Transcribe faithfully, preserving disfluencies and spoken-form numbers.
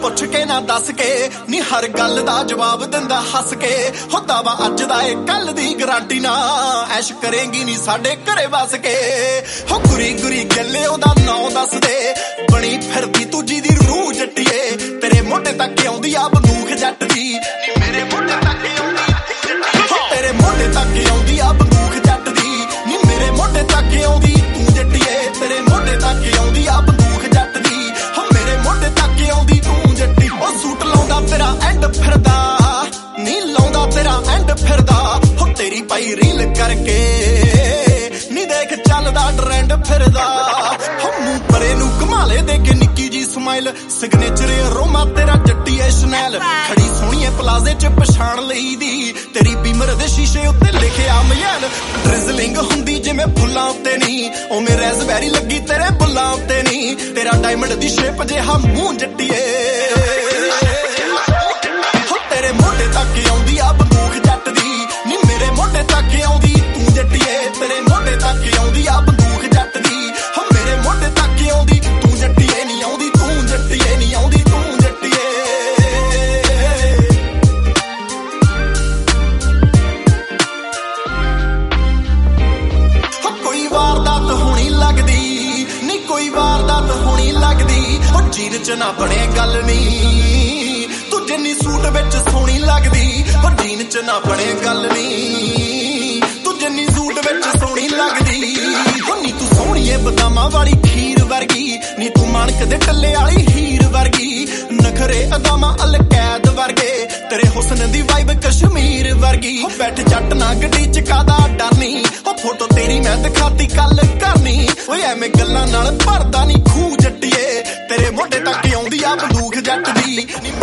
ਪੁੱਛ ਕੇ ਨਾ ਦੱਸ ਕੇ ਨੀ हर गल दा जवाब दिंदा हस के हुंदा वा अज दा ए कल दी गारंटी ना ऐश करेंगी नी साडे घरे वस के हो गुरी गुरी गल्ले ओदा नौ दस दे बनी फिरदी तू जी दी रूह जट्टिए तेरे मोढे तक आउंदी आ बंदूक जट दी नी मेरे मोढे तक आउंदी हो तेरे मोढे तक आउंदी आ बंदूक जट दी नी मेरे मोढे तक आउंदी तू जट्टिए तेरे मोढे तक आउंदी आ बंदूक जट दी हो मेरे मोढे तक आउंदी तू जट्टी ओ सूट लाउंदा तेरा एंड फिरदा नी लाउंदा तेरा एंड फिरदा हो तेरी पाई रील करके नी देख चलदा ट्रेंड फिरदा हो मुंह परे नू कमाले दे के निक्की जी स्माइल सिग्नेचर अरोमा तेरा जट्टी है शनैल खड़ी सोहणीए प्लाजे च पछाण लई दी तेरी बीमर दे शीशे उत्ते लिखिया मयल ड्रिजलिंग हुंदी जिवें फुल्लां उत्ते नी ओवें रैज़बेरी लगी तेरे बुल्लां उत्ते नी तेरा डायमंड दी शेप जिहा मूंह जट्टीए तेरे मोढे तक आउंदी आ बंदूक जट दी नी मेरे मोढे तक आउंदी तू जट्टिए तेरे मोढे तक आउंदी आ बंदूक जट दी हो मेरे मोढे तक आउंदी तू जट्टिए नी आउंदी तू जट्टिए नी आउंदी तू जट्टिए हो कोई वारदात होनी लगदी नी कोई वारदात होनी लगदी हो जीन च ना बने गल नी तू जिन्नी सूट विच सोहनी लगदी हो जीन च ना बने गल नी तू जिन्नी सूट विच सोहनी लगदी हो नी तू सोहणीए बदामां वाली खीर वर्गी नी तू माणक दे टल्ले वाली हीर वर्गी नखरे अदामां अलकैद वर्गे तेरे हुस्न दी वाइब कश्मीर वर्गी हो बैठ जट ना गड्डी च कादा डर नी हो फोटो तेरी मैं दिखाती कल करनी ओए एवें गल्लां नाल भरदा नी खूह जट्टिए तेरे मोढे तक आउंदी आ बंदूक जट दी नी